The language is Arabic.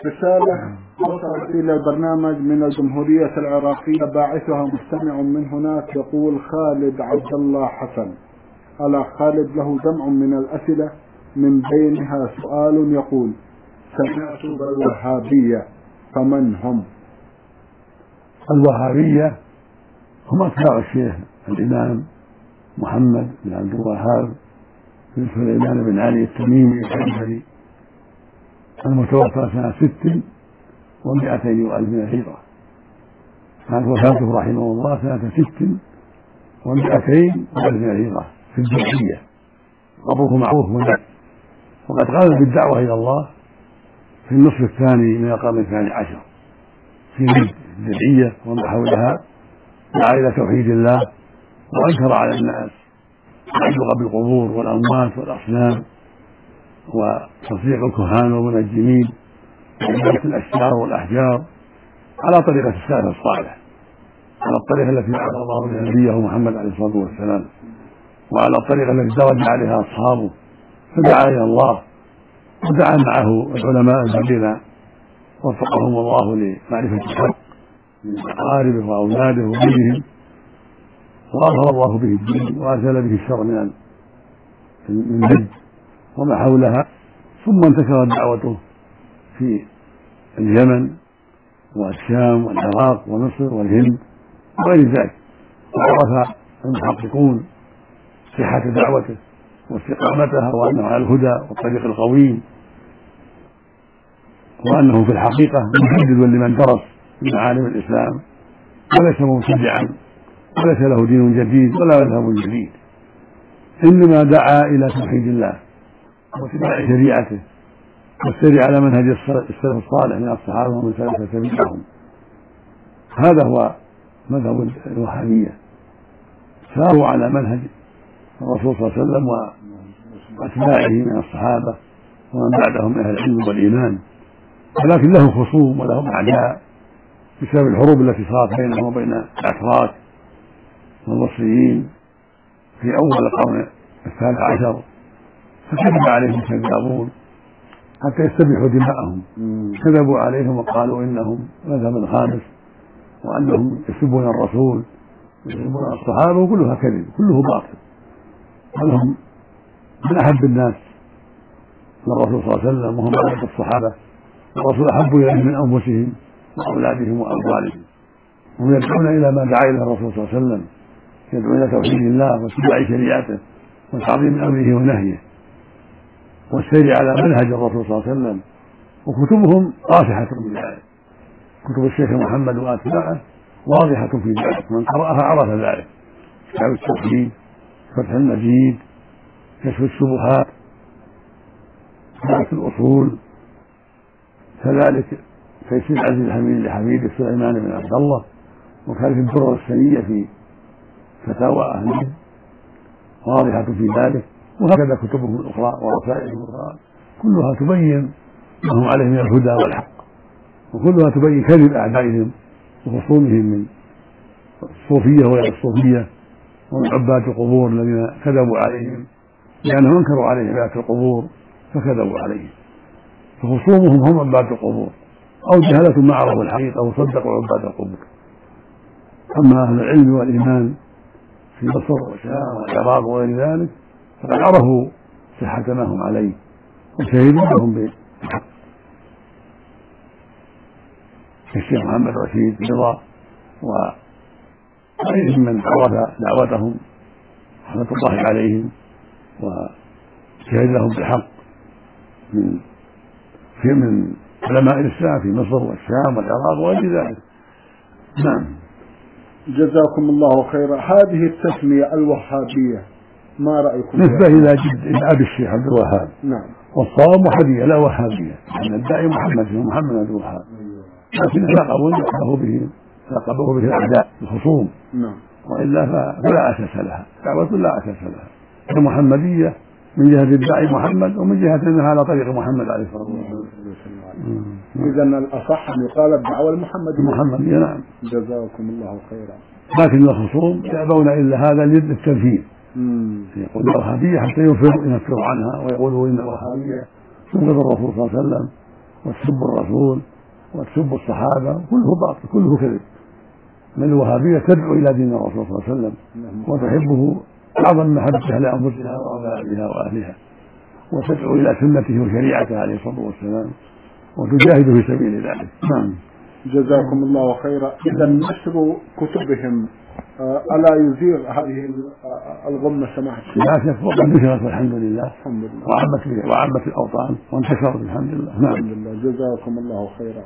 رسالة وصلت إلى البرنامج من الجمهورية العراقية، باعثها مستمع من هناك يقول خالد عبد الله حسن. على خالد له جمع من الأسئلة، من بينها سؤال يقول: سمعت بالوهابية، فمن هم؟ الوهابية هم أتباع الشيخ الإمام محمد بن عبد الوهاب بن سليمان بن علي التميمي الحنبلي المتوفى سنة 600 من الهجرة. كانت وفاته رحمه الله سنة 600 من الهجرة في الجمعية، قبره معروف هناك. وقد قام بالدعوة إلى الله في النصف الثاني من القرن الثاني عشر في الجمعية وما حولها، دعا إلى توحيد الله وأنكر على الناس التعلق بالقبور والأموات والأصنام وتصديق الكهان والمنجمين وعبادة الأشجار والأحجار على طريقة السلف الصالح، على الطريقة التي بعث الله بها نبيه محمد عليه الصلاة والسلام، وعلى الطريقة التي درج عليها أصحابه. فدعا إلى الله ودعا معه العلماء الذين وفقهم الله لمعرفة الحق من أقاربه وأولاده وغيرهم، وأظهر الله به الدين وأزال به الشر من الجد وما حولها. ثم انتشرت دعوته في اليمن والشام والعراق ومصر والهند وغير ذلك، وعرف المحققون صحة دعوته واستقامتها وأنه على الهدى والطريق القويم، وأنه في الحقيقة محدد لمن درس من عالم الإسلام وليس مبتدعا وليس له دين جديد ولا مذهب جديد، إنما دعا إلى توحيد الله واتباع شريعته والسير على منهج السلف الصالح من الصحابة ومن سلك سبيلهم. هذا هو مذهب الوهابية، ساروا على منهج الرسول صلى الله عليه وسلم وأتباعه من الصحابة ومن بعدهم من أهل العلم والإيمان، ولكن لهم خصوم ولهم أعداء بسبب الحروب التي صارت بينهم وبين الأتراك والمصريين في أول القرن الثالث عشر، فكذب عليهم الكذابون حتى يستبيحوا دماءهم. كذبوا عليهم وقالوا إنهم مذهب خامس وأنهم يسبون الرسول ويسبون الصحابة، وكلها كذب، كله باطل. ولهم من أحب الناس للرسول صلى الله عليه وسلم وهم أولاد الصحابة، والرسول أحب إليهم من أنفسهم وأولادهم وأموالهم، هم يدعون إلى ما دعا إليه الرسول صلى الله عليه وسلم، يدعون إلى توحيد الله واتباع شريعته وتعظيم أمره ونهيه والسير على منهج الرسول صلى الله عليه وسلم. وكتبهم واضحة في ذلك، كتب الشيخ محمد وأتباعه واضحة في ذلك، من قرأها عرف ذلك: كتاب التوحيد، فتح المجيد، كشف الشبهات، ثلاث الأصول، كذلك تيسير العزيز الحميد لحميد سليمان بن عبد الله، وكانت الدرر السنية في فتاوى أهل العلم واضحة في ذلك، وهكذا كتبهم الأخرى ورسائلهم الأخرى كلها تبين ما هم عليه من الهدى والحق، وكلها تبين كذب أعدائهم وخصومهم من الصوفية وغير الصوفية ومن عباد القبور الذين كذبوا عليهم لأنهم أنكروا عليهم عبادة القبور فكذبوا عليهم. فخصومهم هم عباد القبور أو جهلة ما عرفوا الحقيقة وصدقوا عباد القبور. أما أهل العلم والإيمان في مصر والشام والعراق وغير ذلك فقد عرفوا صحة ما هم عليه وشهدوا لهم بالحق، كالشيخ محمد رشيد رضا وغيرهم من عرف دعوتهم رحمة الله عليهم وشهد لهم بالحق من علماء الإسلام في مصر والشام والعراق وغير ذلك. نعم. جزاكم الله خيرا. هذه التسمية الوهابية ما رأيكم؟ نسبة إلى أبي الشيخ عبد الوهاب. نعم. والصواب وحدية لا وهابية، لأن الداعي محمد عبد الوهاب، لكن لقبه به الأعداء الخصوم. نعم. وإلا فلا أساس لها، دعوة لا أساس لها، المحمدية من جهة الداعي محمد ومن جهة أنها على طريق محمد عليه الصلاة والسلام. إذا الأصح أن يقال الدعوة المحمدية. نعم. جزاكم الله خيرا. لكن الخصوم يأبون إلا هذا للتنفيذ، يقول الوهابية حتى ينفروا عنها ويقولوا إن الوهابية تبغض الرسول صلى الله عليه وسلم وتسب الرسول وتسب الصحابة كله باطل كله كذب. من الوهابية تدعو إلى دين الرسول صلى الله عليه وسلم وتحبه أعظم محبتها لأنفسها وأولادها وأهلها، وتدعو إلى سنته وشريعته عليه الصلاة والسلام وتجاهد في سبيل ذلك. نعم. جزاكم الله خيرا. إذا نشر كتبهم ألا يزيل هذه الغمة سماحة الشيخ؟ لا شك، وقد نشرت والحمد لله، الحمد لله، وعمت الأوطان وانتشرت الحمد لله. نعم. الحمد لله. جزاكم الله خيرا.